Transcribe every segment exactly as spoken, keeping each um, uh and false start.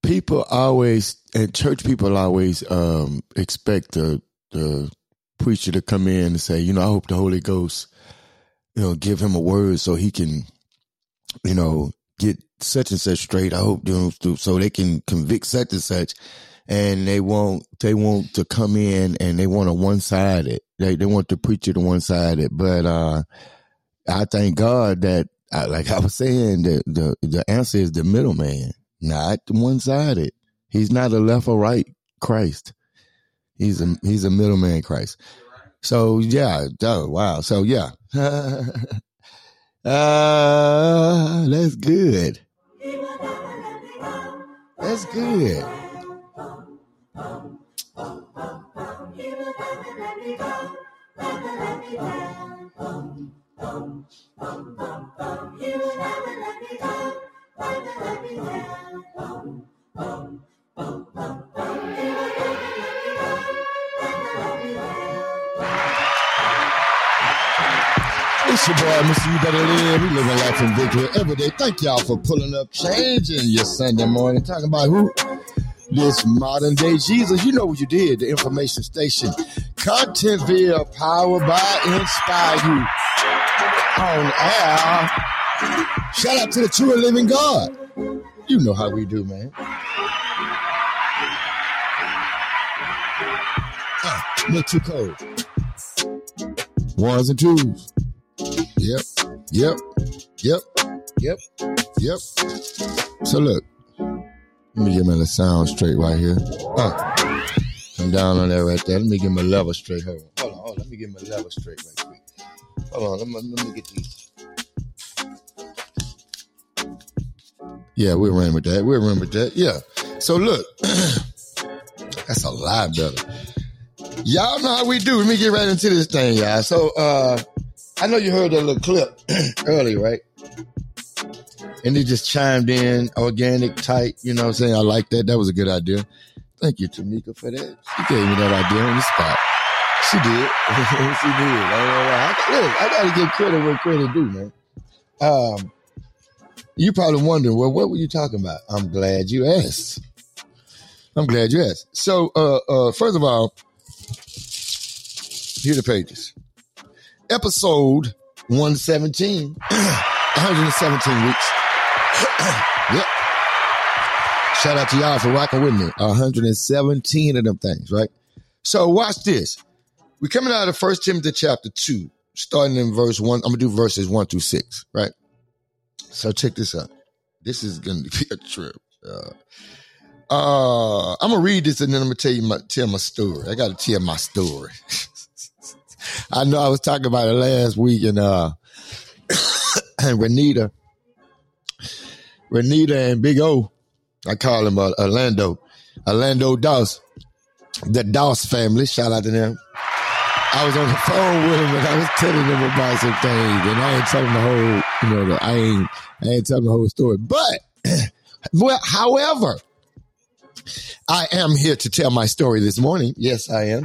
people always, and church people always um, expect the, the preacher to come in and say, you know, I hope the Holy Ghost, you know, give him a word so he can, you know, get such and such straight. I hope, you know, so they can convict such and such. And they want, they want to come in and they want a one-sided. They, they want the preacher to one-sided. But, uh, I thank God that, like I was saying, the, the, the answer is the middleman, not the one-sided. He's not a left or right Christ. He's a, he's a middleman Christ. So yeah, oh, wow. So yeah. uh, that's good. That's good. It's your boy, Mister You Better Live. We live in life in victory every day. Thank y'all for pulling up, changing your Sunday morning. Talking about who? This modern day Jesus. You know what you did. The information station. Contentville, powered by Inspire You. On air. Shout out to the true and living God. You know how we do, man. Uh, not too cold. Ones and twos. Yep, yep, yep, yep, yep. So look, let me get my little sound straight right here. Uh, come down on that right there. Let me get my level straight. Hold on, hold on, hold on. Let me get my level straight right quick. Hold on, let me, let me get these. Yeah, we'll run with that. We'll run with that. Yeah. So look, that's a lot better. Y'all know how we do. Let me get right into this thing, y'all. So, uh, I know you heard that little clip earlier, right? And they just chimed in, organic, tight, you know what I'm saying? I like that. That was a good idea. Thank you, Tamika, for that. She gave me that idea on the spot. She did. She did. I, I, look, I got to give credit where credit due, man. Um, you probably wondering, well, what were you talking about? I'm glad you asked. I'm glad you asked. So, uh, uh, first of all, here are the pages. Episode one seventeen, one hundred seventeen weeks. Yep. Shout out to y'all for rocking with me. one hundred seventeen of them things, right? So watch this. We're coming out of First Timothy chapter two, starting in verse one. I'm going to do verses one through six, right? So check this out. This is going to be a trip. Uh, uh, I'm going to read this and then I'm going to tell you my, tell my story. I got to tell my story. I know I was talking about it last week, and uh, and Renita, Renita and Big O, I call him uh, Orlando, Orlando Doss, the Doss family. Shout out to them. I was on the phone with him and I was telling them about some things, and I ain't telling the whole, you know, the, I ain't, I ain't telling the whole story. But, well, however, I am here to tell my story this morning. Yes, I am.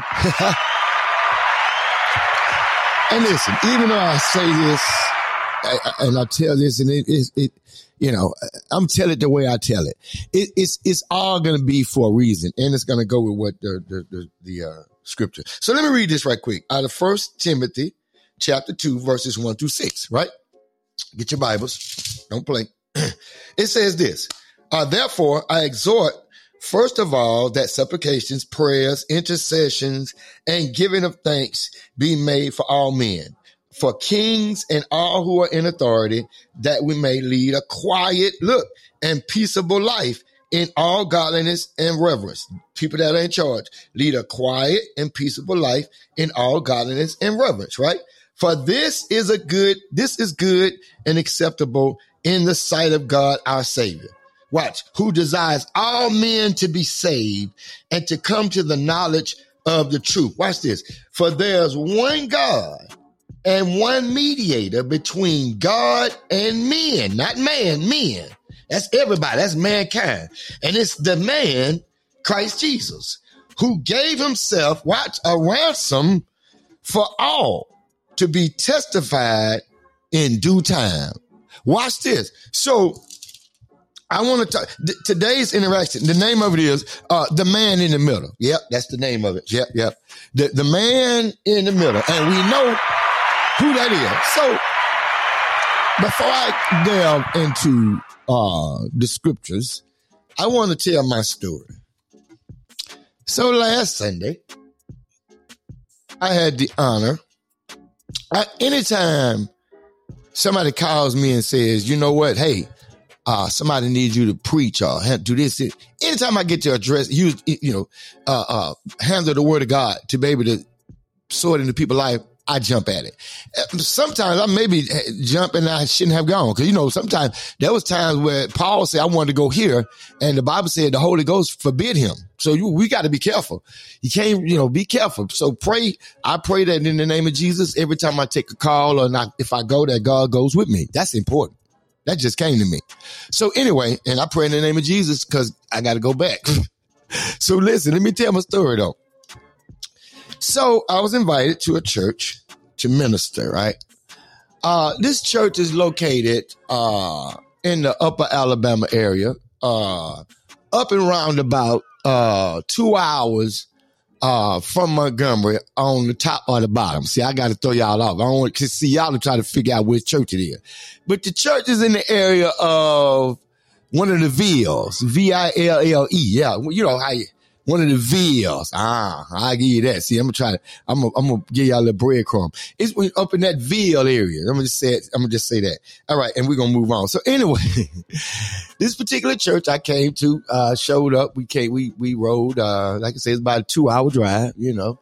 And listen, even though I say this, I, I, and I tell this, and it, it, it, you know, I'm telling it the way I tell it. it it's it's all going to be for a reason, and it's going to go with what the the the, the uh, scripture. So let me read this right quick out of First Timothy, chapter two, verses one through six. Right, get your Bibles, don't play. It says this: uh, therefore, I exhort. First of all, that supplications, prayers, intercessions, and giving of thanks be made for all men, for kings and all who are in authority, that we may lead a quiet, look, and peaceable life in all godliness and reverence. People that are in charge, lead a quiet and peaceable life in all godliness and reverence, right? For this is a good, this is good and acceptable in the sight of God, our Savior. Watch, who desires all men to be saved and to come to the knowledge of the truth. Watch this. For there's one God and one mediator between God and men, not man, men. That's everybody. That's mankind. And it's the man, Christ Jesus, who gave himself, watch, a ransom for all to be testified in due time. Watch this. So, I want to talk. Th- today's interaction, the name of it is uh, The Man in the Middle. Yep, that's the name of it. Yep, yep. The, the Man in the Middle. And we know who that is. So before I delve into uh, the scriptures, I want to tell my story. So last Sunday, I had the honor. I, anytime somebody calls me and says, you know what, hey, uh, somebody needs you to preach or do this. Anytime I get to address, use, you know, uh, uh, handle the word of God to be able to sow it into people's life, I jump at it. Sometimes I maybe jump and I shouldn't have gone. Cause you know, sometimes there was times where Paul said, I wanted to go here. And the Bible said the Holy Ghost forbid him. So you, we got to be careful. You can't, you know, be careful. So pray. I pray that in the name of Jesus, every time I take a call or not, if I go, that God goes with me. That's important. That just came to me. So anyway, and I pray in the name of Jesus because I got to go back. So listen, let me tell my story though. So I was invited to a church to minister, right? Uh, this church is located uh, in the upper Alabama area, uh, up and round about uh, two hours uh, from Montgomery on the top or the bottom. See, I got to throw y'all off. I don't want to see y'all to try to figure out which church it is. But the church is in the area of one of the Villes, V I L L E. Yeah, you know how you... One of the Villes. Ah, I give you that. See, I'm gonna try to, I'm gonna, I'm gonna give y'all a breadcrumb. It's up in that Ville area. I'm gonna just say it. I'm gonna just say that. All right. And we're gonna move on. So anyway, this particular church I came to, uh, showed up. We came, we, we rode, uh, like I said, it's about a two hour drive, you know.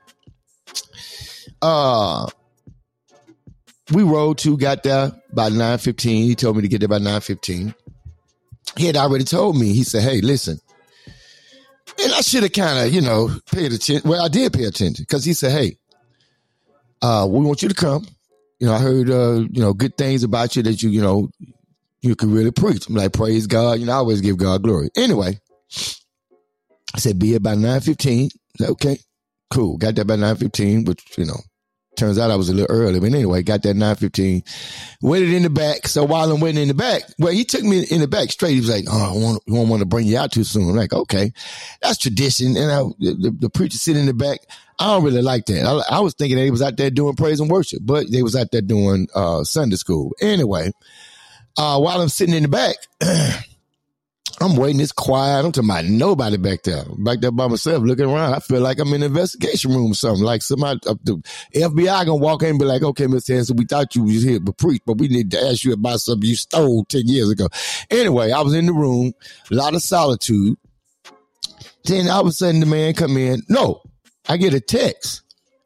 Uh, we rode to, got there by nine fifteen. He told me to get there by nine fifteen. He had already told me, he said, hey, listen. And I should have kind of, you know, paid attention. Well, I did pay attention because he said, hey, uh, we want you to come. You know, I heard, uh, you know, good things about you that you, you know, you can really preach. I'm like, praise God. You know, I always give God glory. Anyway, I said, be here by nine fifteen. Okay, cool. Got there by nine fifteen, which, you know, turns out I was a little early. But anyway, got there at nine fifteen. Waited in the back. So while I'm waiting in the back, well, he took me in the back straight. He was like, oh, I want, I don't want to bring you out too soon. I'm like, okay, that's tradition. And I, the, the preacher sitting in the back, I don't really like that. I, I was thinking that he was out there doing praise and worship, but they was out there doing uh, Sunday school. Anyway, uh, while I'm sitting in the back, I'm waiting. It's quiet. I'm talking about nobody back there. Back there by myself looking around. I feel like I'm in an investigation room or something. Like somebody, uh, the F B I gonna walk in and be like, okay, Mister Hanson, we thought you was here to preach, but we need to ask you about something you stole ten years ago. Anyway, I was in the room, a lot of solitude. Then all of a sudden the man come in. No, I get a text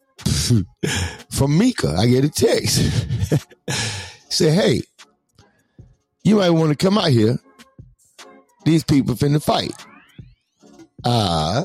from Mika. I get a text. Say, hey, you might want to come out here. These people finna fight. Uh,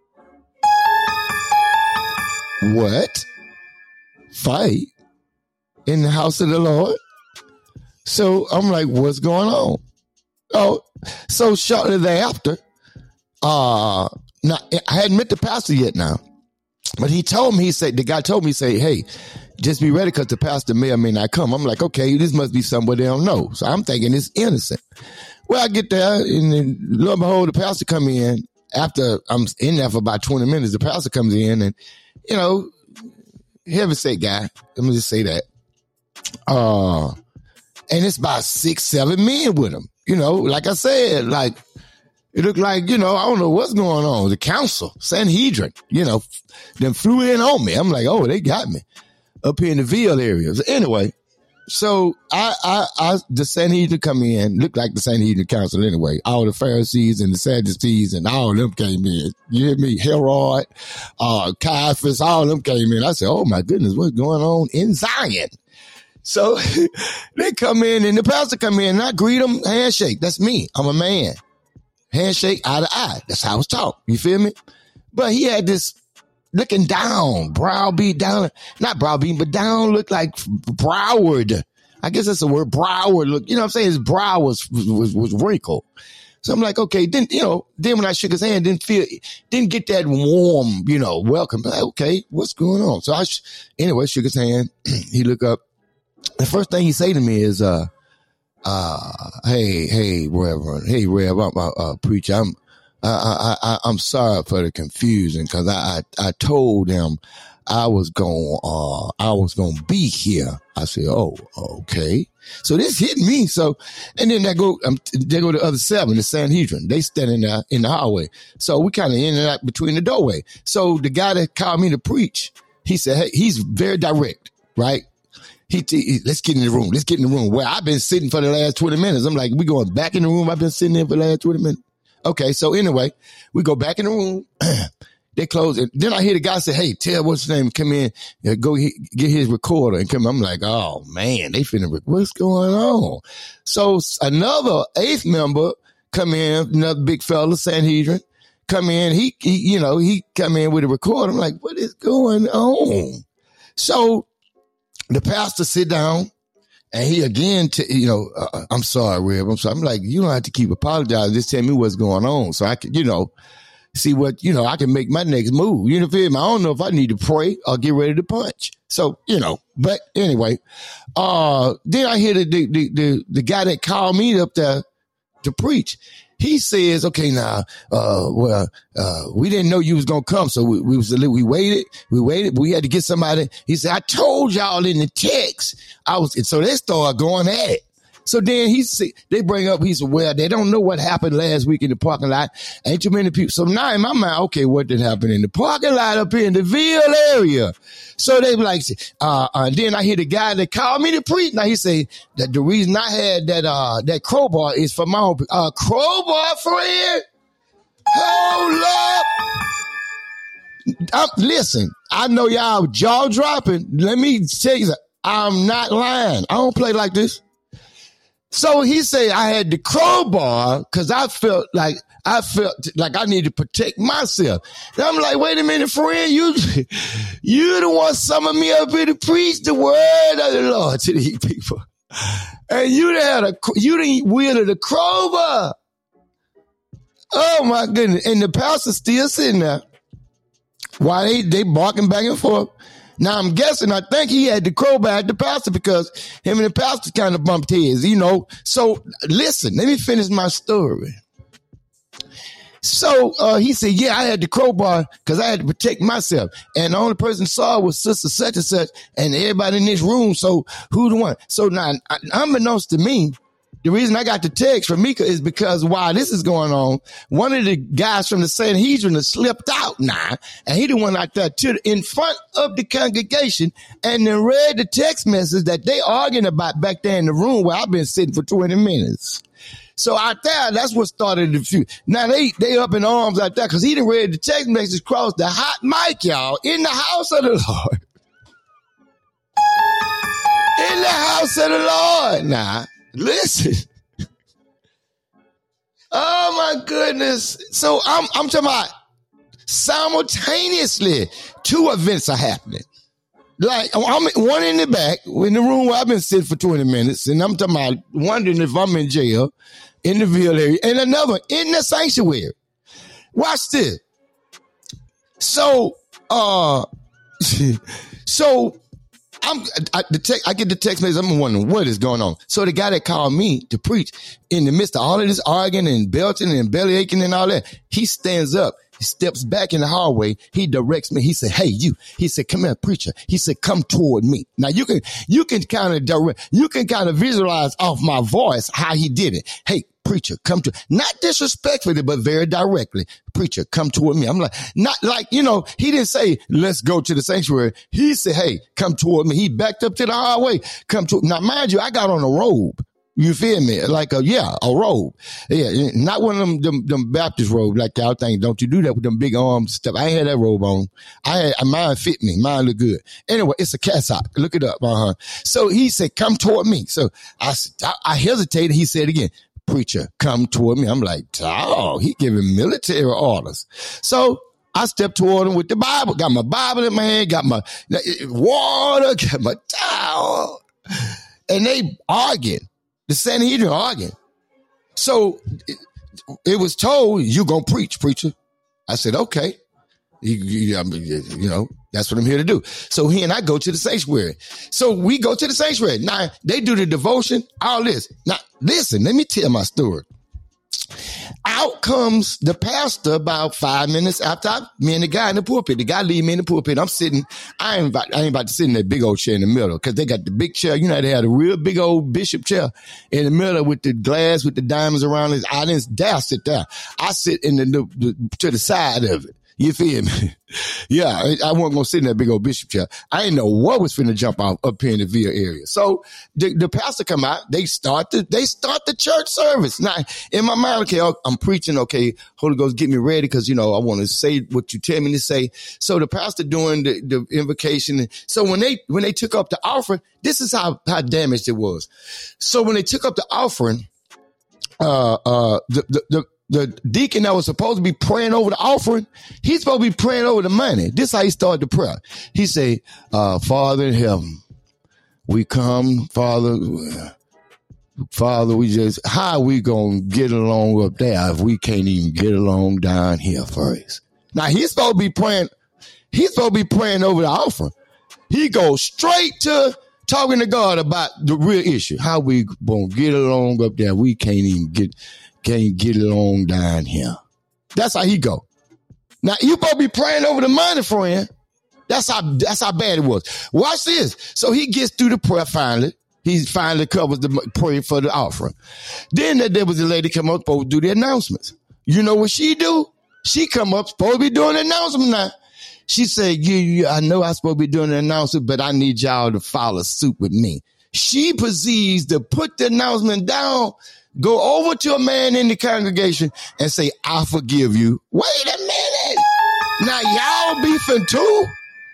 what? Fight? In the house of the Lord? So I'm like, what's going on? Oh, so shortly thereafter, uh, now, I hadn't met the pastor yet now, but he told me, he said, the guy told me, say, hey, just be ready because the pastor may or may not come. I'm like, okay, this must be somebody they don't know. So I'm thinking it's innocent. Well, I get there, and then lo and behold, the pastor come in. After I'm in there for about twenty minutes, the pastor comes in, and, you know, heaven-sent guy. Let me just say that. Uh, and it's about six, seven men with him. You know, like I said, like, it looked like, you know, I don't know what's going on. The council, Sanhedrin, you know, them flew in on me. I'm like, oh, they got me up here in the Ville area. So anyway. So I, I, I, the Sanhedrin come in, looked like the Sanhedrin council anyway. All the Pharisees and the Sadducees and all of them came in. You hear me? Herod, uh, Caiaphas, all of them came in. I said, oh my goodness, what's going on in Zion? So they come in and the pastor come in and I greet them, handshake. That's me. I'm a man. Handshake, eye to eye. That's how it's taught. You feel me? But he had this looking down, browbeat down, not browbeat, but down looked like broward. I guess that's the word, broward. Look, you know what I'm saying? His brow was, was, was wrinkled. So I'm like, okay, then, you know, then when I shook his hand, didn't feel, didn't get that warm, you know, welcome. Like, okay, what's going on? So I, sh- anyway, shook his hand. He looked up. The first thing he say to me is, uh, uh, hey, hey, Reverend, hey, Rev, I'm a uh, preacher. I'm, I, I, I, I'm sorry for the confusion because I, I, I told them I was going, uh, I was going to be here. I said, oh, okay. So this hit me. So, and then they go, um, they go to the other seven, the Sanhedrin. They standing there in the hallway. So we kind of in and out between the doorway. So the guy that called me to preach, he said, hey, he's very direct, right? He, he, let's get in the room. Let's get in the room where I've been sitting for the last twenty minutes. I'm like, we going back in the room. I've been sitting there for the last twenty minutes. Okay. So anyway, we go back in the room. They close it. Then I hear the guy say, hey, tell what's his name, come in, uh, go he, get his recorder and come. I'm like, oh man, they finna, what's going on? So another eighth member come in, another big fella, Sanhedrin, come in. He, he, you know, he come in with a recorder. I'm like, what is going on? So the pastor sit down and he again, t- you know, uh, I'm sorry, Reb. I'm sorry. I'm like, you don't have to keep apologizing. Just tell me what's going on. So I can, you know, see what, you know, I can make my next move. You know, feel me? I don't know if I need to pray or get ready to punch. So, you know, but anyway, uh, then I hear the, the, the, the, the guy that called me up there to preach. He says, okay, now, uh, well, uh, we didn't know you was going to come. So we, we was, we waited, we waited, we had to get somebody. He said, I told y'all in the text. I was, so they started going at it. So then he see, they bring up, he said, well, they don't know what happened last week in the parking lot. Ain't too many people. So now in my mind, okay, what did happen in the parking lot up here in the Ville area? So they be like, uh, uh, then I hear the guy that called me to preach. Now he say that the reason I had that, uh, that crowbar is for my, uh, crowbar friend. Hold up. I'm, listen, I know y'all jaw dropping. Let me tell you, I'm not lying. I don't play like this. So he said I had the crowbar because I felt like I felt like I needed to protect myself. And I'm like, wait a minute, friend, you you the one summoned me up here to preach the word of the Lord to these people, and you done had a you didn't wield the crowbar. Oh my goodness! And the pastor still sitting there while they they barking back and forth. Now, I'm guessing, I think he had the crowbar at the pastor because him and the pastor kind of bumped heads, you know. So, listen, let me finish my story. So, uh, he said, yeah, I had the crowbar because I had to protect myself. And the only person saw was sister such and such and everybody in this room. So, who the one? So, now, unbeknownst to me, the reason I got the text from Mika is because while this is going on, one of the guys from the Sanhedrin has slipped out now, and he the one out there to in front of the congregation and then read the text message that they arguing about back there in the room where I've been sitting for twenty minutes. So out there, that's what started the feud. Now they they up in arms out there because he done read the text message across the hot mic, y'all, in the house of the Lord. In the house of the Lord now. Listen. Oh my goodness. So I'm I'm talking about simultaneously two events are happening. Like I'm one in the back in the room where I've been sitting for twenty minutes, and I'm talking about wondering if I'm in jail in the Ville area, and another in the sanctuary. Watch this. So uh so I'm, I, the text, I get the text message. I'm wondering what is going on. So the guy that called me to preach in the midst of all of this arguing and belching and belly aching and all that, he stands up. He steps back in the hallway. He directs me. He said, hey, you. He said, come here, preacher. He said, come toward me. Now you can, you can kind of direct, you can kind of visualize off my voice how he did it. Hey, preacher, come to, not disrespectfully, but very directly. Preacher, come toward me. I'm like, not like, you know, he didn't say, let's go to the sanctuary. He said, hey, come toward me. He backed up to the hallway. Come to, now mind you, I got on a robe. You feel me? Like a, yeah, a robe. Yeah. Not one of them, them, them Baptist robes like y'all think. Don't you do that with them big arms and stuff. I ain't had that robe on. I had, mine fit me. Mine look good. Anyway, it's a cassock. Look it up. Uh-huh. So he said, come toward me. So I, I hesitated. He said again, preacher, come toward me. I'm like, oh, he giving military orders. So I stepped toward him with the Bible, got my Bible in my hand, got my water, got my towel, and they arguing. The Sanhedrin arguing. So it, it was told, you gonna preach, preacher. I said, okay. You, you, you know, That's what I'm here to do. So he and I go to the sanctuary. So we go to the sanctuary. Now, they do the devotion, all this. Now, listen, let me tell my story. Out comes the pastor about five minutes after I, me and the guy in the pulpit. The guy leave me in the pulpit. I'm sitting, I ain't about, I ain't about to sit in that big old chair in the middle because they got the big chair. You know, they had a real big old bishop chair in the middle with the glass with the diamonds around it. I didn't dare sit there. I sit in the, the to the side of it. You feel me? Yeah, I, I wasn't going to sit in that big old bishop chair. I didn't know what was finna jump out up here in the Villa area. So the, the pastor come out, they start the, they start the church service. Now, in my mind, okay, I'm preaching, okay, Holy Ghost, get me ready because, you know, I want to say what you tell me to say. So the pastor doing the, the invocation. So when they, when they took up the offering, this is how, how damaged it was. So when they took up the offering, uh, uh, the, the, the, The deacon that was supposed to be praying over the offering, he's supposed to be praying over the money. This is how he started the prayer. He say, uh, Father in heaven, we come, Father, Father, we just, how we gonna get along up there if we can't even get along down here first? Now he's supposed to be praying, he's supposed to be praying over the offering. He goes straight to talking to God about the real issue. How we gonna get along up there? We can't even get Can't get it on down here. That's how he go. Now, you supposed to be praying over the money, friend. That's how, that's how bad it was. Watch this. So he gets through the prayer finally. He finally covers the prayer for the offering. Then there was a lady come up supposed to do the announcements. You know what she do? She come up supposed to be doing the announcement now. She said, yeah, yeah, I know I'm supposed to be doing the announcement, but I need y'all to follow suit with me. She proceeds to put the announcement down, go over to a man in the congregation and say, I forgive you. Wait a minute. Now y'all beefing too?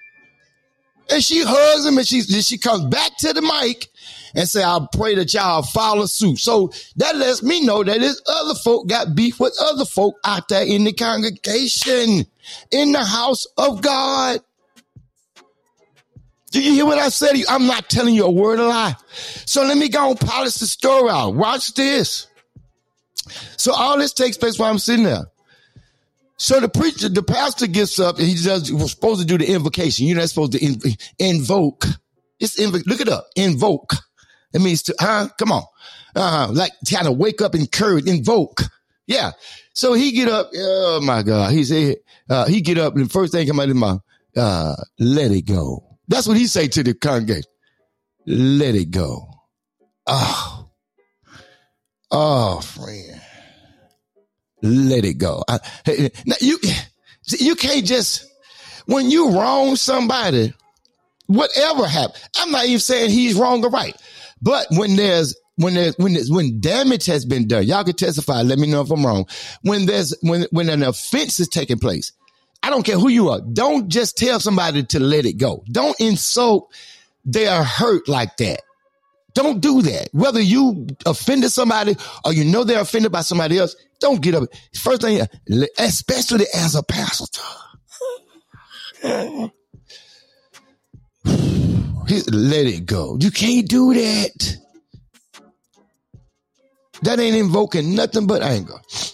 And she hugs him and she, she comes back to the mic and say, I pray that y'all follow suit. So that lets me know that this other folk got beef with other folk out there in the congregation, in the house of God. Do you hear what I said to you? I'm not telling you a word of lie. So let me go and polish the story out. Watch this. So all this takes place while I'm sitting there. So the preacher, the pastor gets up and he does, was supposed to do the invocation. You're not supposed to inv- invoke. It's inv- look it up. Invoke. It means to, huh? Come on. Uh-huh. Like kind of wake up, encourage, invoke. Yeah. So he get up. Oh my God. He said, uh, he get up and the first thing come out of his mouth, uh, let it go. That's what he say to the congregation. Let it go. Oh, oh, friend. Let it go. I, now you, you can't just, when you wrong somebody, whatever happened, I'm not even saying he's wrong or right, but when there's, when there's, when there's, when damage has been done, y'all can testify. Let me know if I'm wrong. When there's, when, when an offense is taking place, I don't care who you are. Don't just tell somebody to let it go. Don't insult their hurt like that. Don't do that. Whether you offended somebody or you know they're offended by somebody else, don't get up. First thing, especially as a pastor. Let it go. You can't do that. That ain't invoking nothing but anger.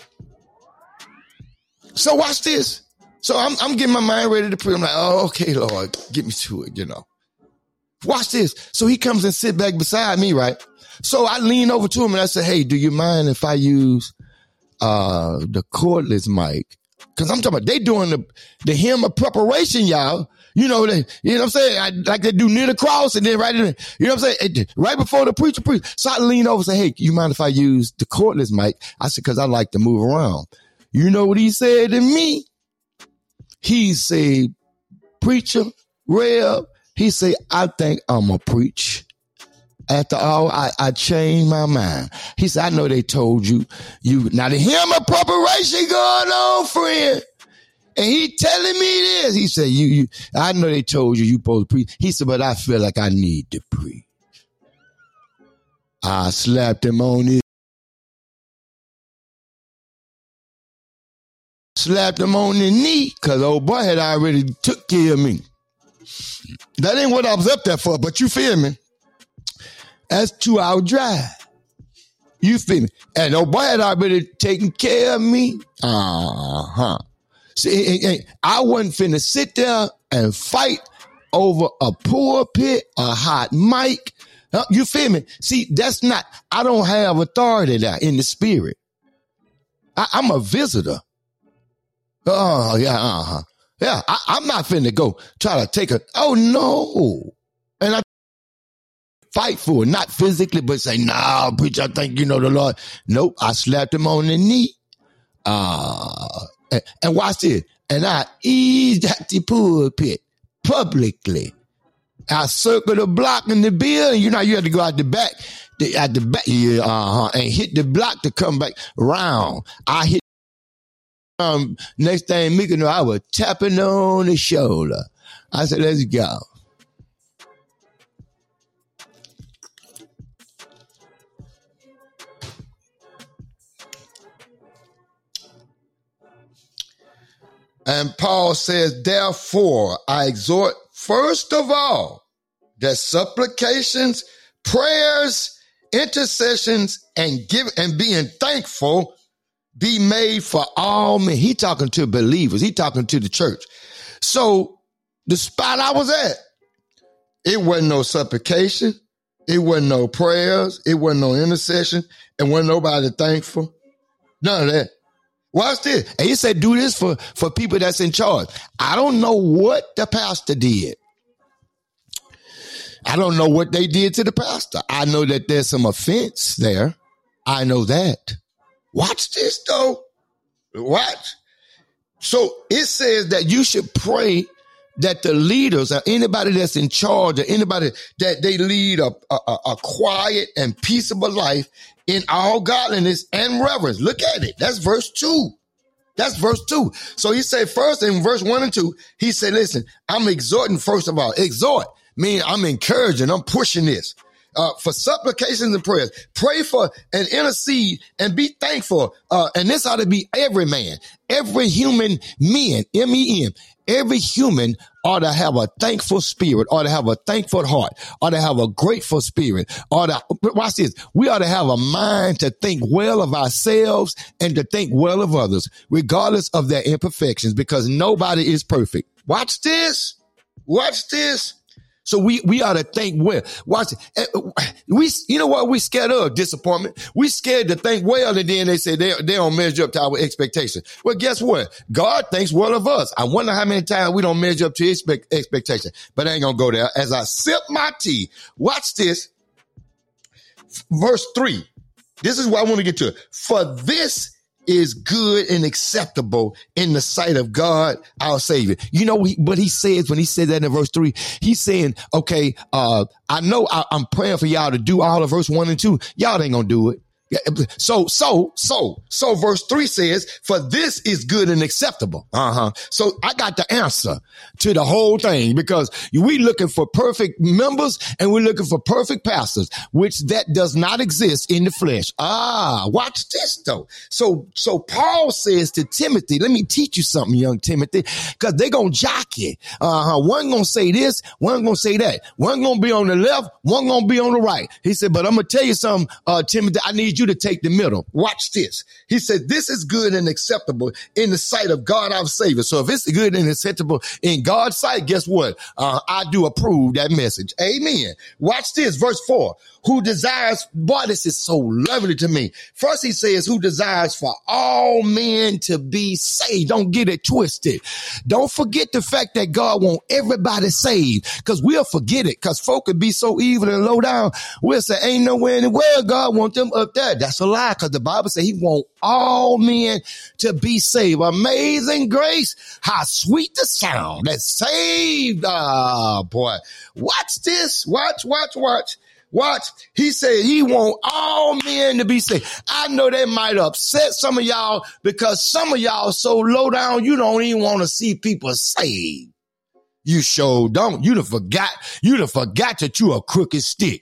So watch this. So I'm, I'm getting my mind ready to pray. I'm like, oh, okay, Lord, get me to it, you know. Watch this. So he comes and sit back beside me, right? So I lean over to him and I said, hey, do you mind if I use uh the cordless mic? Because I'm talking about they doing the, the hymn of preparation, y'all. You know, they, you know what I'm saying? I, like they do near the cross and then right in, you know what I'm saying? Right before the preacher preach. So I lean over and say, hey, you mind if I use the cordless mic? I said, because I like to move around. You know what he said to me? He said, preacher, Rev, he said, I think I'm going to preach. After all, I, I changed my mind. He said, I know they told you, you, now the hymn of preparation going on, friend. And he telling me this. He said, you, you, I know they told you you supposed to preach. He said, but I feel like I need to preach. I slapped him on his slapped him on the knee because old boy had already took care of me. That ain't what I was up there for, but you feel me? That's two hour drive. You feel me? And old boy had already taken care of me. Uh-huh. See, I wasn't finna sit there and fight over a pulpit, a hot mic. Uh, you feel me? See, that's not, I don't have authority there in the spirit. I, I'm a visitor. Oh, yeah, uh-huh. Yeah, I, I'm not finna go try to take a, oh, no. And I fight for it, not physically, but say, nah, preacher, I think you know the Lord. Nope, I slapped him on the knee. Uh, and, and watch this. And I eased at the pulpit publicly. I circled the block in the building. You know, you had to go out the back, the, at the back, yeah, uh-huh, and hit the block to come back round. I hit, um, next thing Mika knew, I was tapping on the shoulder. I said, let's go. And Paul says, therefore, I exhort first of all that supplications, prayers, intercessions, and give and being thankful be made for all men. He talking to believers. He talking to the church. So the spot I was at, it wasn't no supplication. It wasn't no prayers. It wasn't no intercession. And wasn't nobody thankful. None of that. Watch this. And he said, do this for, for people that's in charge. I don't know what the pastor did. I don't know what they did to the pastor. I know that there's some offense there. I know that. Watch this, though. Watch. So it says that you should pray that the leaders or anybody that's in charge or anybody that they lead a, a, a quiet and peaceable life in all godliness and reverence. Look at it. That's verse two. That's verse two. So he said first in verse one and two, he said, listen, I'm exhorting first of all. Exhort, meaning I'm encouraging, I'm pushing this. Uh, for supplications and prayers, pray for and intercede and be thankful. Uh, and this ought to be every man, every human man, M E M, every human ought to have a thankful spirit, ought to have a thankful heart, ought to have a grateful spirit, ought to, watch this, we ought to have a mind to think well of ourselves and to think well of others, regardless of their imperfections, because nobody is perfect. Watch this. Watch this. So we, we ought to think well. Watch it. We, you know what? We scared of disappointment. We scared to think well, and then they say they, they don't measure up to our expectations. Well, guess what? God thinks well of us. I wonder how many times we don't measure up to his expectation, but I ain't going to go there. As I sip my tea, watch this. Verse three. This is what I want to get to. For this is good and acceptable in the sight of God, our Savior. You know what he says when he said that in verse three? He's saying, okay, uh, I know I, I'm praying for y'all to do all of verse one and two. Y'all ain't gonna do it. So, so, so, so verse three says, for this is good and acceptable. Uh-huh. So I got the answer to the whole thing, because we looking for perfect members and we're looking for perfect pastors, which that does not exist in the flesh. Ah, watch this though. So, so Paul says to Timothy, let me teach you something, young Timothy, because they're going to jock you. Uh-huh. One going to say this, one going to say that. One going to be on the left, one going to be on the right. He said, but I'm going to tell you something, uh, Timothy, I need you to take the middle. Watch this. He said, this is good and acceptable in the sight of God, our Savior. So if it's good and acceptable in God's sight, guess what? Uh, I do approve that message. Amen. Watch this. Verse four, who desires, boy, this is so lovely to me. First, he says, who desires for all men to be saved. Don't get it twisted. Don't forget the fact that God wants everybody saved, because we'll forget it, because folk could be so evil and low down. We'll say, ain't nowhere in the world God want them up there. That's a lie, because the Bible says he wants all men to be saved. Amazing grace. How sweet the sound that saved. Ah, boy. Watch this. Watch, watch, watch. Watch. He said he want all men to be saved. I know that might upset some of y'all, because some of y'all so low down, you don't even want to see people saved. You sure don't. You done forgot. You done forgot that you a crooked stick.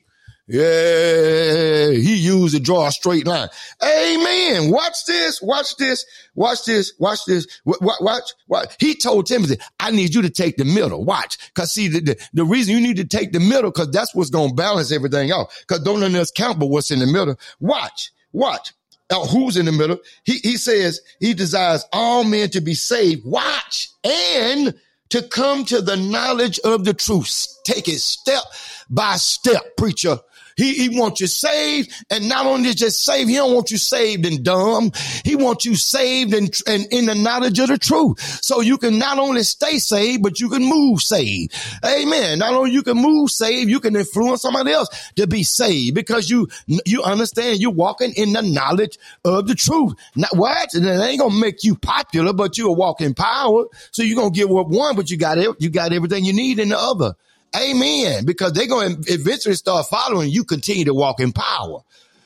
Yeah, he used to draw a straight line. Amen. Watch this. Watch this. Watch this. Watch this. Watch, watch, watch. He told Timothy, I need you to take the middle. Watch. Because see, the, the, the reason you need to take the middle, because that's what's going to balance everything out. Because don't let us count but what's in the middle. Watch. Watch. Now, who's in the middle? He, he says he desires all men to be saved. Watch. And to come to the knowledge of the truth. Take it step by step, preacher. He, he wants you saved, and not only just saved, he don't want you saved and dumb. He wants you saved and, and in the knowledge of the truth. So you can not only stay saved, but you can move saved. Amen. Not only you can move saved, you can influence somebody else to be saved because you, you understand you're walking in the knowledge of the truth. Not what? And it ain't gonna make you popular, but you'll walk in power. So you're gonna give up one, but you got it, you got everything you need in the other. Amen. Because they're going to eventually start following you, continue to walk in power.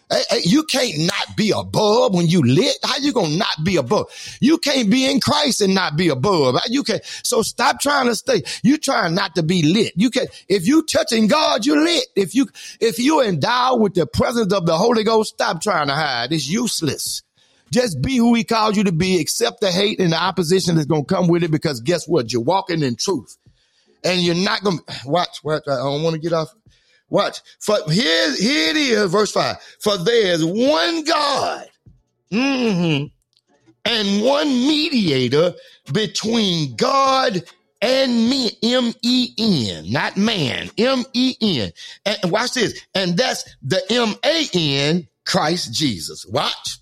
You can't not be above when you lit. How you going to not be above? You can't be in Christ and not be above. You can. So stop trying to stay. You trying not to be lit. You can, if you touching God, you're lit. If you, if you're endowed with the presence of the Holy Ghost, stop trying to hide. It's useless. Just be who he called you to be. Accept the hate and the opposition that's going to come with it, because guess what? You're walking in truth. And you're not going to watch, watch. I don't want to get off. Watch. For here, here it is, verse five. For there's one God, mm-hmm, and one mediator between God and me, M E N, not man, M E N. And watch this. And that's the M A N, Christ Jesus. Watch.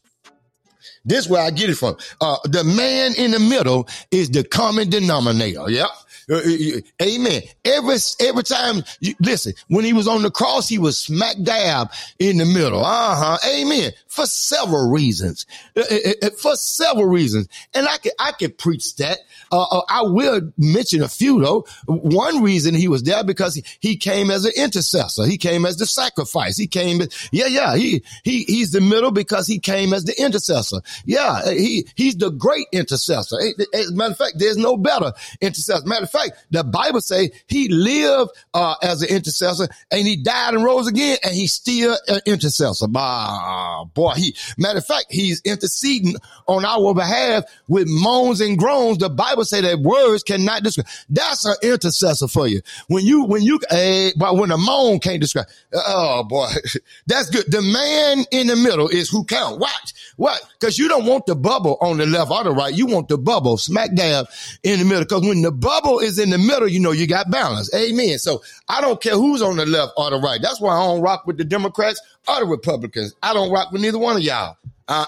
This is where I get it from. Uh, the man in the middle is the common denominator. Yep. Uh, amen. Every, every time, you, listen, when he was on the cross, he was smack dab in the middle. Uh-huh. Amen. For several reasons. Uh, uh, for several reasons. And I can, I can preach that. Uh, uh, I will mention a few though. One reason he was there because he, he came as an intercessor. He came as the sacrifice. He came, yeah, yeah. He, he, he's the middle because he came as the intercessor. Yeah. He, he's the great intercessor. As a matter of fact, there's no better intercessor. Matter of fact, the Bible say he lived uh, as an intercessor and he died and rose again, and he's still an intercessor. Ah, boy, he matter of fact, he's interceding on our behalf with moans and groans. The Bible say that words cannot describe. That's an intercessor for you. When you, when you, uh, but when a moan can't describe. Oh boy, that's good. The man in the middle is who count. Watch what? Because you don't want the bubble on the left or the right. You want the bubble smack dab in the middle. Because when the bubble is in the middle, you know you got balance. Amen. So I don't care who's on the left or the right. That's why I don't rock with the Democrats or the Republicans. I don't rock with neither one of y'all. Uh,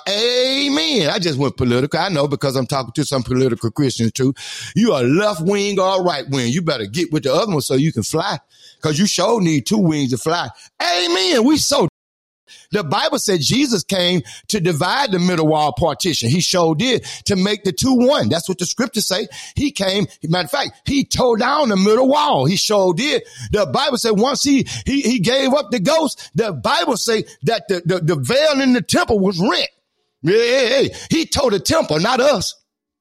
amen. I just went political. I know, because I'm talking to some political Christians too. You are left wing or right wing. You better get with the other one so you can fly, because you sure need two wings to fly. Amen. We so. The Bible said Jesus came to divide the middle wall partition. He sure did, to make the two one. That's what the scriptures say. He came, matter of fact, he tore down the middle wall. He sure did. The Bible said once he, he, he gave up the ghost, the Bible say that the, the, the veil in the temple was rent. Yeah, he tore the temple, not us.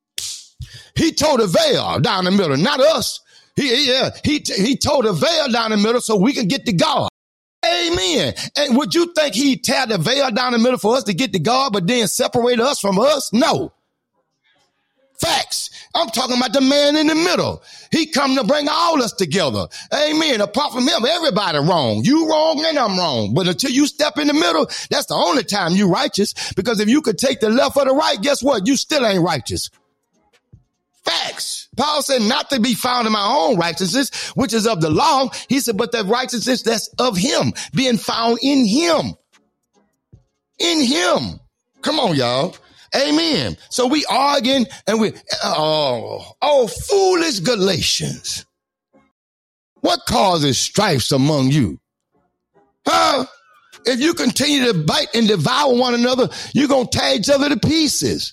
He tore the veil down the middle, not us. He, yeah, he, he tore the veil down the middle so we could get to God. Amen. And would you think he'd tear the veil down the middle for us to get to God, but then separate us from us? No. Facts. I'm talking about the man in the middle. He come to bring all us together. Amen. Apart from him, everybody wrong. You wrong and I'm wrong. But until you step in the middle, that's the only time you righteous. Because if you could take the left or the right, guess what? You still ain't righteous. Facts. Paul said not to be found in my own righteousness, which is of the law. He said, but the righteousness that's of him, being found in him. In him. Come on, y'all. Amen. So we arguing and we, oh, oh, foolish Galatians. What causes strifes among you? Huh? If you continue to bite and devour one another, you're going to tear each other to pieces.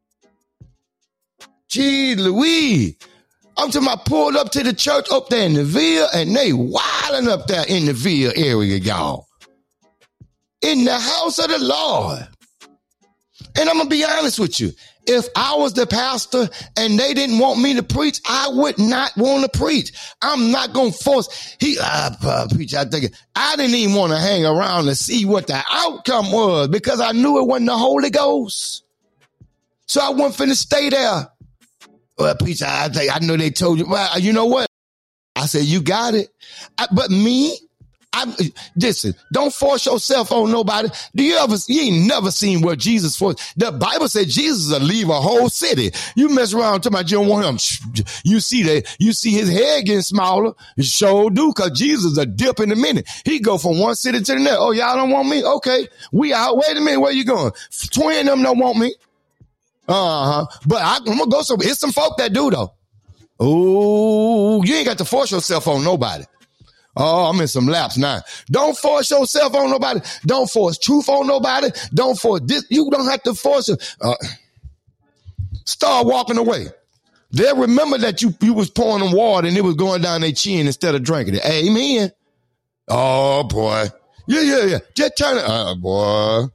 Gee, Louise, I'm talking about pulled up to the church up there in the Ville, and they wilding up there in the Ville area, y'all. In the house of the Lord. And I'm going to be honest with you. If I was the pastor and they didn't want me to preach, I would not want to preach. I'm not going to force. He, uh, uh, preach, I think I didn't even want to hang around to see what the outcome was, because I knew it wasn't the Holy Ghost. So I wasn't finna stay there. Well, preacher, I think I know they told you. Well, you know what? I said, you got it. I, but me, I, listen, don't force yourself on nobody. Do you ever, you ain't never seen what Jesus forced. The Bible said Jesus will leave a whole city. You mess around talking about you don't want him. You see that, you see his head getting smaller. It sure do, cause Jesus a dip in a minute. He go from one city to the next. Oh, y'all don't want me? Okay. We out. Wait a minute. Where you going? Twin of them don't want me. Uh-huh. But I, I'm gonna go somewhere. It's some folk that do though. Oh, you ain't got to force yourself on nobody. Oh, I'm in some laps now. Don't force yourself on nobody. Don't force truth on nobody. Don't force this. You don't have to force it. Uh, start walking away. They'll remember that you, you was pouring them water and it was going down their chin instead of drinking it. Amen. Oh, boy. Yeah, yeah, yeah. Just turn it. Uh, boy.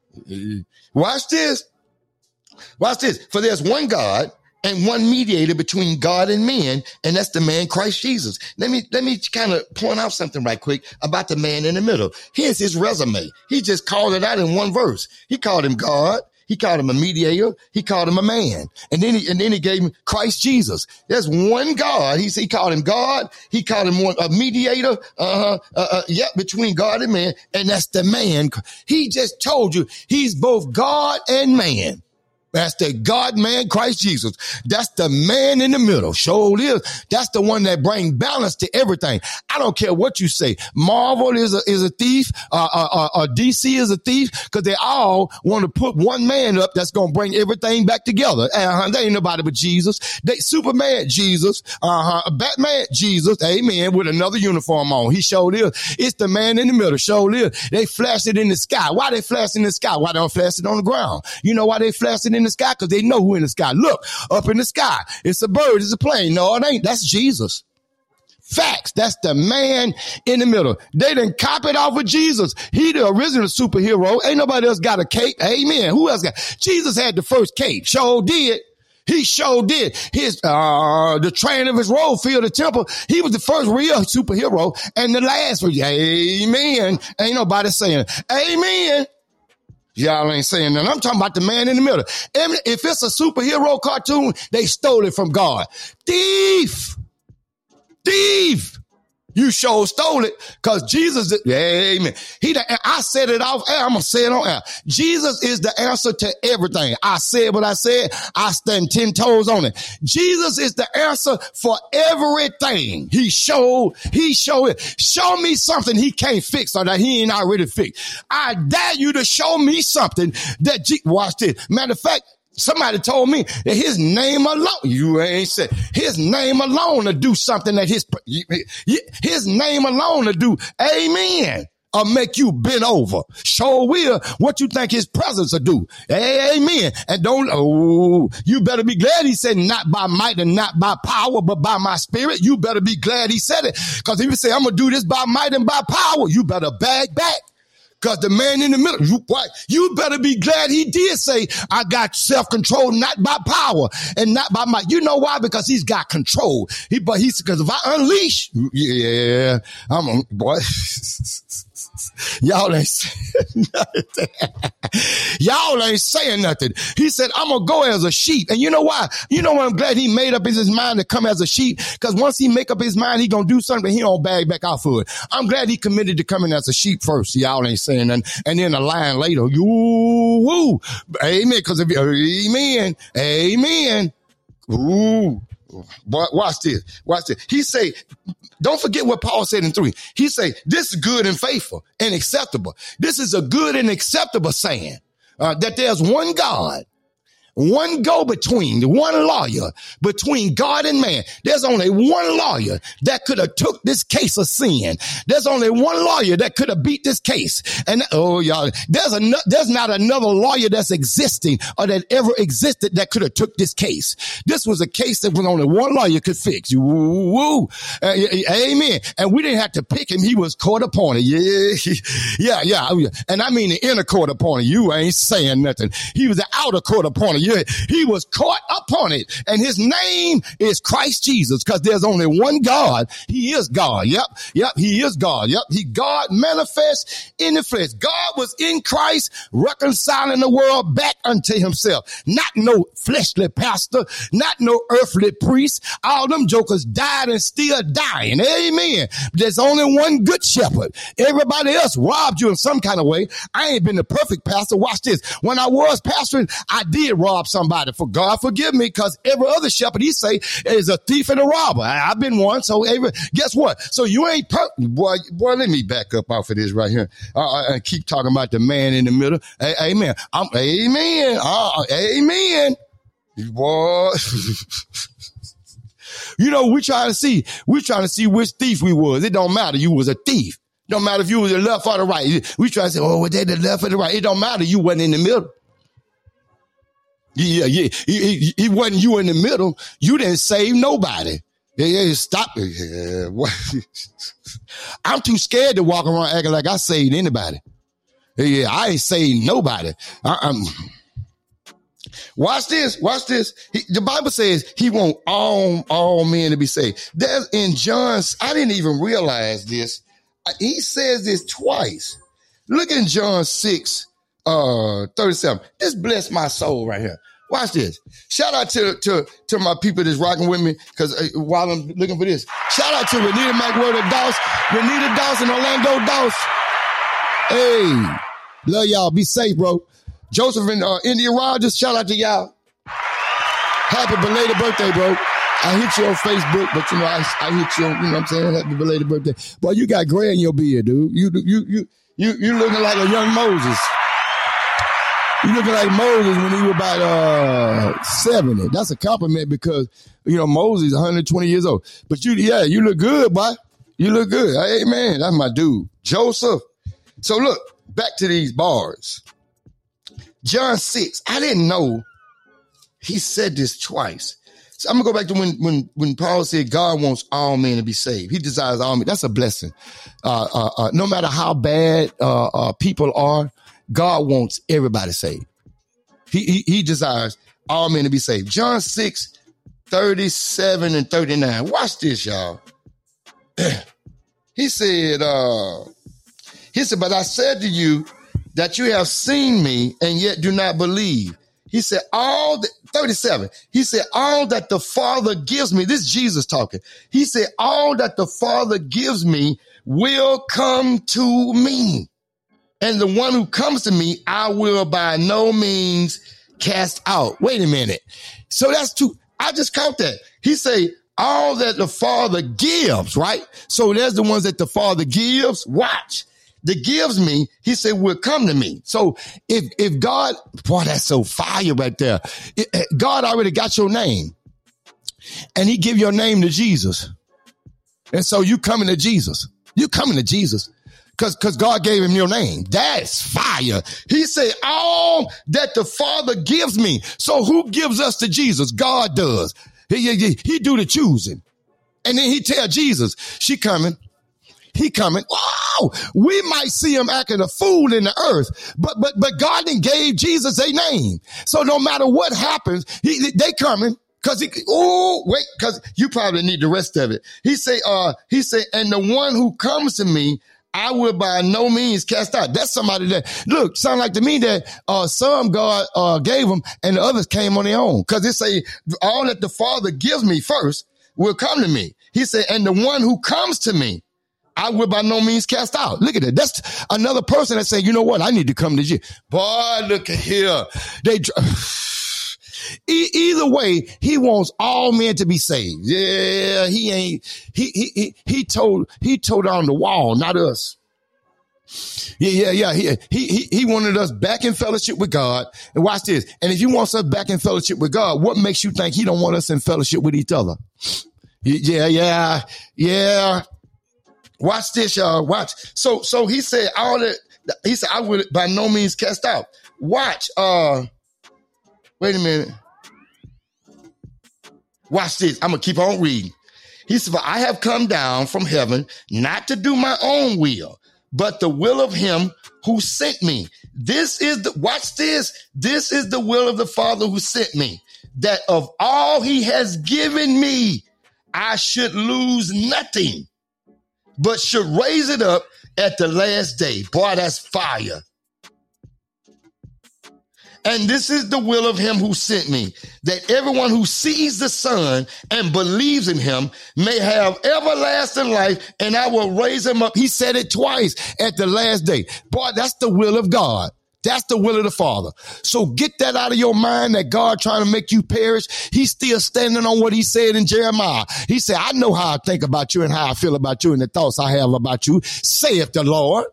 Watch this. Watch this. For there's one God and one mediator between God and men, and that's the man Christ Jesus. Let me let me kind of point out something right quick about the man in the middle. Here's his resume. He just called it out in one verse. He called him God. He called him a mediator. He called him a man. And then he, and then he gave him Christ Jesus. There's one God. He, he called him God. He called him one, a mediator. Uh-huh. Uh, uh, yeah, between God and man. And that's the man. He just told you he's both God and man. That's the God man, Christ Jesus. That's the man in the middle. Sure is. That's the one that brings balance to everything. I don't care what you say. Marvel is a, is a thief. Uh, uh, uh, uh D C is a thief because they all want to put one man up that's going to bring everything back together. Uh-huh. They ain't nobody but Jesus. They Superman, Jesus. Uh-huh. Batman, Jesus. Amen. With another uniform on. He showed is. It's the man in the middle. Sure is. They flash it in the sky. Why they flash in the sky? Why don't flash it on the ground? You know why they flash it in the sky? Because they know who in the sky. Look, up in the sky. It's a bird. It's a plane. No, it ain't. That's Jesus. Facts. That's the man in the middle. They didn't cop it off of Jesus. He the original superhero. Ain't nobody else got a cape. Amen. Who else got? Jesus had the first cape. Sure did. He sure did. His, uh, the train of his robe filled the temple. He was the first real superhero and the last one. Amen. Ain't nobody saying it. Amen. Y'all ain't saying nothing. I'm talking about the man in the middle. If it's a superhero cartoon, they stole it from God. Thief. Thief. You sure stole it because Jesus, amen. He, the, I said it off air. I'm going to say it on air. Jesus is the answer to everything. I said what I said. I stand ten toes on it. Jesus is the answer for everything. He showed, he showed it. Show me something he can't fix or that he ain't already fixed. I dare you to show me something that, G- watch this. Matter of fact, somebody told me that his name alone, you ain't said, his name alone to do something that his, his name alone to do, amen, or make you bend over. Sure will. What you think his presence will do? Amen. And don't, oh, you better be glad he said not by might and not by power, but by my spirit. You better be glad he said it. Cause if you say, I'm going to do this by might and by power, you better bag back. Because the man in the middle, you, what, you better be glad he did say, I got self-control, not by power and not by might. You know why? Because he's got control. He, but he's, because if I unleash, yeah, I'm a, boy. Y'all ain't saying nothing. Y'all ain't saying nothing. He said, I'm going to go as a sheep. And you know why? You know why I'm glad he made up his mind to come as a sheep? Because once he make up his mind, he going to do something, he don't bag back off of it. I'm glad he committed to coming as a sheep first. Y'all ain't saying nothing. And then a lion later. You, woo. Amen. Because if amen. Amen. Ooh. But watch this. Watch this. He say, don't forget what Paul said in three. He say, this is good and faithful and acceptable. This is a good and acceptable saying, uh, that there's one God, one go-between, one lawyer between God and man. There's only one lawyer that could have took this case of sin. There's only one lawyer that could have beat this case. And oh, y'all, there's a, there's not another lawyer that's existing or that ever existed that could have took this case. This was a case that was only one lawyer could fix. Woo, woo. Uh, amen. And we didn't have to pick him. He was court appointed. Yeah, yeah, yeah. And I mean the inner court appointed. You ain't saying nothing. He was the outer court appointed. Yeah, he was caught upon it. And his name is Christ Jesus, because there's only one God. He is God. Yep. Yep. He is God. Yep. He God manifest in the flesh. God was in Christ, reconciling the world back unto himself. Not no fleshly pastor, not no earthly priest. All them jokers died and still dying. Amen. There's only one good shepherd. Everybody else robbed you in some kind of way. I ain't been the perfect pastor. Watch this. When I was pastoring, I did rob somebody. For God forgive me, because every other shepherd, he say, is a thief and a robber. I, I've been one. So every, guess what? So you ain't per- boy, boy, let me back up off of this right here. Uh, and keep talking about the man in the middle. A- amen. I'm, amen. Uh, amen. Boy. You know, we trying to see, we trying to see which thief we was. It don't matter. You was a thief. Don't matter if you was the left or the right. We try to say, oh, was they the left or the right? It don't matter. You wasn't in the middle. Yeah, yeah. He, he, he wasn't you in the middle. You didn't save nobody. Yeah, yeah, stop it. Yeah. I'm too scared to walk around acting like I saved anybody. Yeah, I ain't saved nobody. I, I'm... Watch this. Watch this. He, the Bible says he want all, all men to be saved. There's in John's, I didn't even realize this. He says this twice. Look in John six, uh, thirty-seven. This bless my soul right here. Watch this. Shout out to, to, to my people that's rocking with me, because uh, while I'm looking for this, shout out to Renita McWhorter Doss, Renita Dawson, Orlando Doss. Hey, love y'all. Be safe, bro. Joseph and uh, India Rogers, shout out to y'all. Happy belated birthday, bro. I hit you on Facebook, but you know, I, I hit you on, you know what I'm saying? Happy belated birthday. Boy, you got gray in your beard, dude. You, you, you, you, you looking like a young Moses. You looking like Moses when he was about uh, seventy. That's a compliment, because, you know, Moses is one hundred twenty years old. But you, yeah, you look good, boy. You look good. Hey, man, that's my dude. Joseph. So look, back to these bars. John six, I didn't know he said this twice. So I'm going to go back to when, when, when Paul said God wants all men to be saved. He desires all men. That's a blessing. Uh, uh, uh, no matter how bad uh, uh, people are, God wants everybody saved. He, he, he desires all men to be saved. John six, thirty-seven and thirty-nine. Watch this, y'all. He said, uh, he said, but I said to you that you have seen me and yet do not believe. He said, all the, thirty-seven, he said, all that the Father gives me, this is Jesus talking. He said, all that the Father gives me will come to me. And the one who comes to me, I will by no means cast out. Wait a minute. So that's two. I just count that. He say, all that the Father gives, right? So there's the ones that the Father gives. Watch. That gives me, he said, will come to me. So if, if God, boy, that's so fire right there. It, God already got your name, and he give your name to Jesus. And so you coming to Jesus. You coming to Jesus because, because God gave him your name. That's fire. He said, all that the Father gives me. So who gives us to Jesus? God does. He, he, he do the choosing. And then he tell Jesus, she coming. He coming. Oh, we might see him acting a fool in the earth, but but but God then gave Jesus a name. So no matter what happens, he they coming because he. Oh wait, because you probably need the rest of it. He say, uh, he say, and the one who comes to me, I will by no means cast out. That's somebody that look sound like to me that uh some God uh gave them and the others came on their own, because it say all that the Father gives me first will come to me. He said, and the one who comes to me, I will by no means cast out. Look at that. That's another person that say, you know what? I need to come to you. Boy, look at here. They e- either way, he wants all men to be saved. Yeah, he ain't. He he he, he told he told on the wall, not us. Yeah, yeah, yeah. He he he wanted us back in fellowship with God. And watch this. And if he wants us back in fellowship with God, what makes you think he don't want us in fellowship with each other? Yeah, yeah, yeah. Watch this, y'all. Watch. So, so he said, all that, he said, I will by no means cast out. Watch. Uh, wait a minute. Watch this. I'm going to keep on reading. He said, for I have come down from heaven, not to do my own will, but the will of him who sent me. This is the, watch this. This is the will of the Father who sent me, that of all he has given me, I should lose nothing, but should raise it up at the last day. Boy, that's fire. And this is the will of him who sent me, that everyone who sees the Son and believes in him may have everlasting life, and I will raise him up. He said it twice, at the last day. Boy, that's the will of God. That's the will of the Father. So get that out of your mind, that God trying to make you perish. He's still standing on what he said in Jeremiah. He said, I know how I think about you and how I feel about you and the thoughts I have about you, saith the Lord.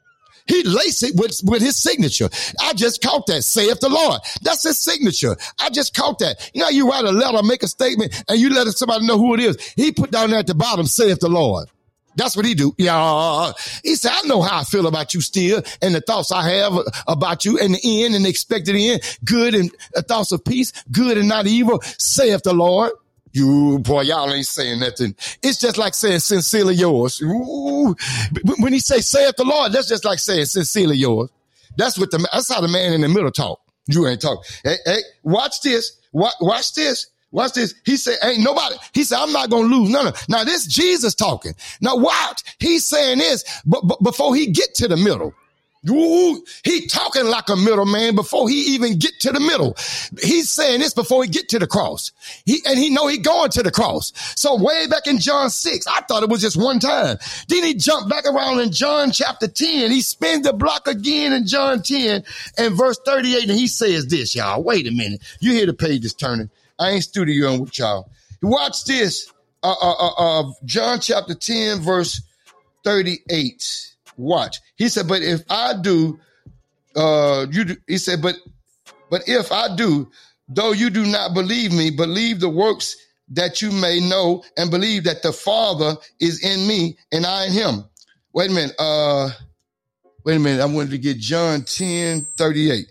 He laced it with, with his signature. I just caught that, saith the Lord. That's his signature. I just caught that. You know, you write a letter, make a statement, and you let somebody know who it is. He put down there at the bottom, saith the Lord. That's what he do. Yeah. He said, I know how I feel about you still, and the thoughts I have about you, and the end and the expected end, good and uh, thoughts of peace, good and not evil, saith the Lord. You, boy, y'all ain't saying nothing. It's just like saying sincerely yours. Ooh. When he say saith the Lord, that's just like saying sincerely yours. That's what the, that's how the man in the middle talk. You ain't talk. Hey, hey, watch this. Watch, watch this. Watch this. He said, ain't nobody. He said, I'm not going to lose none of. Now this Jesus talking. Now watch. He's saying this, but, but before he get to the middle. Ooh, he talking like a middleman before he even get to the middle. He's saying this before he get to the cross. He and he know he going to the cross. So way back in John six, I thought it was just one time. Then he jumped back around in John chapter ten. He spins the block again in John ten and verse thirty-eight, and he says this, y'all. Wait a minute. You hear the pages turning. I ain't studioing with y'all. Watch this. Uh, uh, uh, uh, John chapter ten, verse thirty-eight. Watch. He said, but if I do, uh, you do, he said, but, but if I do, though you do not believe me, believe the works that you may know, and believe that the Father is in me and I in him. Wait a minute. Uh, wait a minute. I wanted to get John ten, thirty-eight.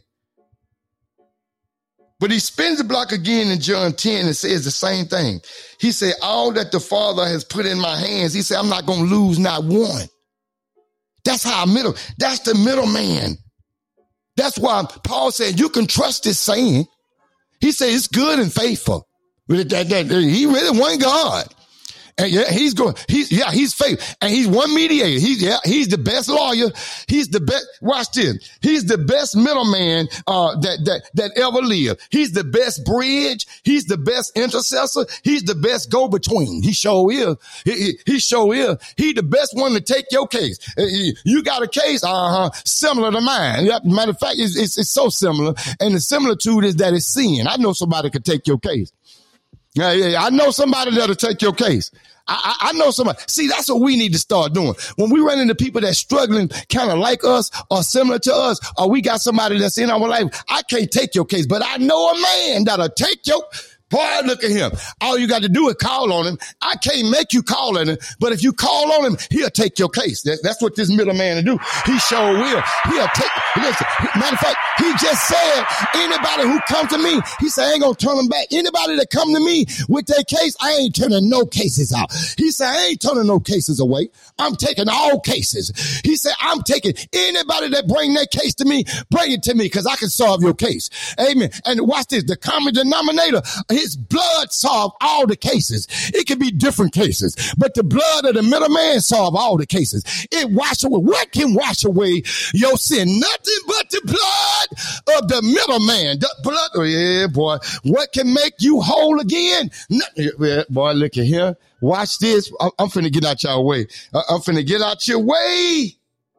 But he spins the block again in John ten and says the same thing. He said, all that the Father has put in my hands, he said, I'm not going to lose not one. That's how middle, that's the middleman. That's why Paul said, you can trust this saying. He said, it's good and faithful. He really won God. And yeah, he's going, he's, yeah, he's faithful. And he's one mediator. He's, yeah, he's the best lawyer. He's the best, watch this. He's the best middleman, uh, that, that, that ever lived. He's the best bridge. He's the best intercessor. He's the best go-between. He sure is. He, he, he sure is. He the best one to take your case. You got a case, uh-huh, similar to mine. Matter of fact, it's, it's, it's so similar. And the similitude is that it's sin. I know somebody could take your case. Yeah, yeah, I know somebody that'll take your case. I, I, I know somebody. See, that's what we need to start doing. When we run into people that's struggling kind of like us or similar to us, or we got somebody that's in our life, I can't take your case, but I know a man that'll take your. Boy, look at him. All you got to do is call on him. I can't make you call on him, but if you call on him, he'll take your case. That, that's what this middleman will do. He sure will. He'll take, listen, matter of fact, he just said, anybody who come to me, he said, I ain't going to turn them back. Anybody that come to me with their case, I ain't turning no cases out. He said, I ain't turning no cases away. I'm taking all cases. He said, I'm taking anybody that bring their case to me, bring it to me because I can solve your case. Amen. And watch this, the common denominator, his blood solved all the cases. It could be different cases, but the blood of the middleman solved all the cases. It wash away. What can wash away your sin? Nothing but the blood of the middleman. The blood. Oh, yeah, boy. What can make you whole again? Nothing. Boy, look at here. Watch this. I'm, I'm finna get out your way. I'm finna get out your way.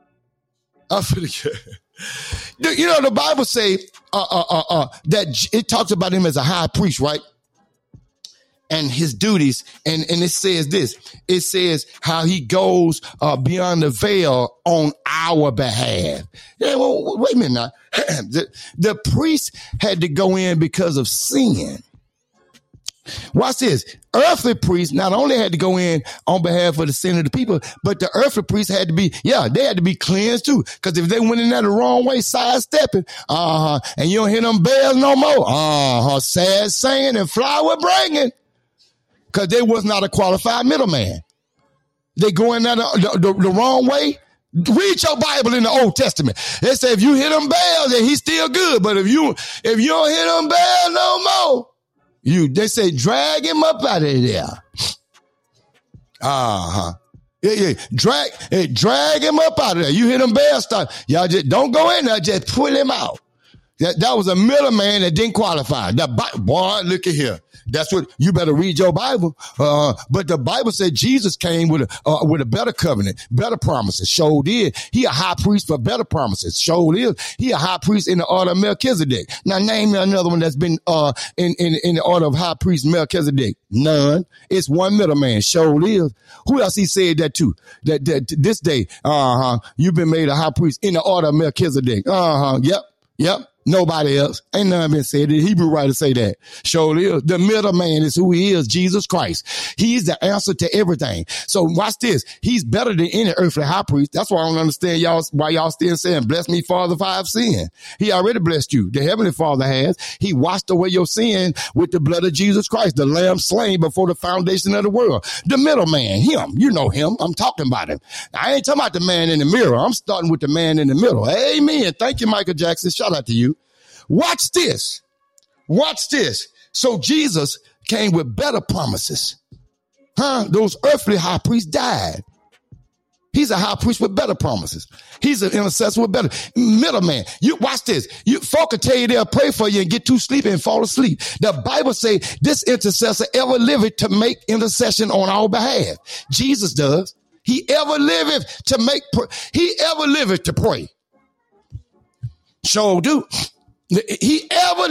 I'm finna get. You know, the Bible say uh, uh, uh, uh, that it talks about him as a high priest, right? And his duties. And, and it says this. It says how he goes uh, beyond the veil on our behalf. Yeah, well, wait a minute now. the, the priest had to go in because of sin. Watch this. Earthly priests not only had to go in on behalf of the sin of the people, but the earthly priests had to be, yeah, they had to be cleansed too. Because if they went in there the wrong way, sidestepping, uh-huh, and you don't hear them bells no more, uh-huh, sad singing and flower bringing, because they was not a qualified middleman. They go in there the, the, the wrong way, Read your Bible in the Old Testament. They say if you hit them bells, then he's still good. But if you if you don't hit them bells no more, you they say drag him up out of there. Uh-huh. Yeah, yeah. Drag, hey, drag him up out of there. You hit them bells, stop. Y'all just don't go in there, just pull him out. That, that was a middleman that didn't qualify. That boy, look at here. That's what you better read your Bible. Uh, but the Bible said Jesus came with a uh, with a better covenant, better promises. Sure did. He a high priest for better promises. Sure is. He a high priest in the order of Melchizedek. Now name me another one that's been uh in in in the order of high priest Melchizedek. None. It's one middleman. Sure is. Who else he said that to? That, that this day, uh huh. You've been made a high priest in the order of Melchizedek. Uh huh. Yep. Yep. Nobody else. Ain't nothing been said. The Hebrew writer say that. Surely is. The middleman is who he is, Jesus Christ. He's the answer to everything. So watch this. He's better than any earthly high priest. That's why I don't understand y'all, why y'all still saying, bless me, Father, for I've sinned. He already blessed you. The Heavenly Father has. He washed away your sin with the blood of Jesus Christ, the lamb slain before the foundation of the world. The middleman, him. You know him. I'm talking about him. I ain't talking about the man in the mirror. I'm starting with the man in the middle. Amen. Thank you, Michael Jackson. Shout out to you. Watch this. Watch this. So Jesus came with better promises. Huh? Those earthly high priests died. He's a high priest with better promises. He's an intercessor with better middleman. You watch this. You folk will tell you they'll pray for you and get too sleepy and fall asleep. The Bible say this intercessor ever liveth to make intercession on our behalf. Jesus does. He ever liveth to make, he ever liveth to pray. Sure do. He ever.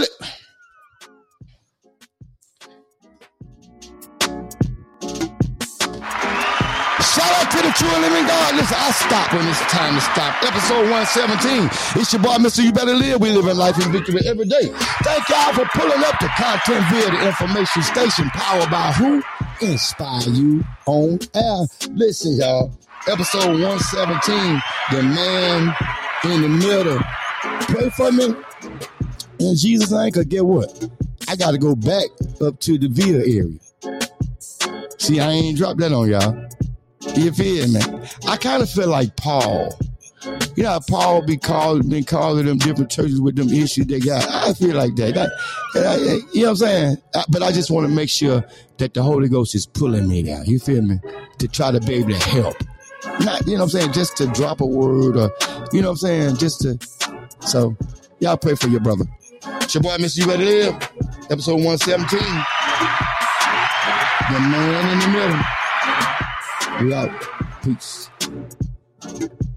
Shout out to the true and living God. Listen, I stop when it's time to stop. Episode one seventeen. It's your boy, Mister You Better Live. We live in life in victory every day. Thank y'all for pulling up the Content Via, the information station powered by who? Inspire You on air. Listen, y'all. Episode one seventeen. The man in the middle. Pray for me. And Jesus ain't, cause get what? I got to go back up to the Via area. See, I ain't dropped that on y'all. You feel me? I kind of feel like Paul. You know how Paul be called, been calling them different churches with them issues they got. I feel like that. that, that you know what I'm saying? I, but I just want to make sure that the Holy Ghost is pulling me down. You feel me? To try to be able to help. Not, you know what I'm saying? Just to drop a word or, you know what I'm saying? Just to, so y'all pray for your brother. It's your boy, Mister You Better Live. Episode one seventeen. The man in the middle. We out. Peace.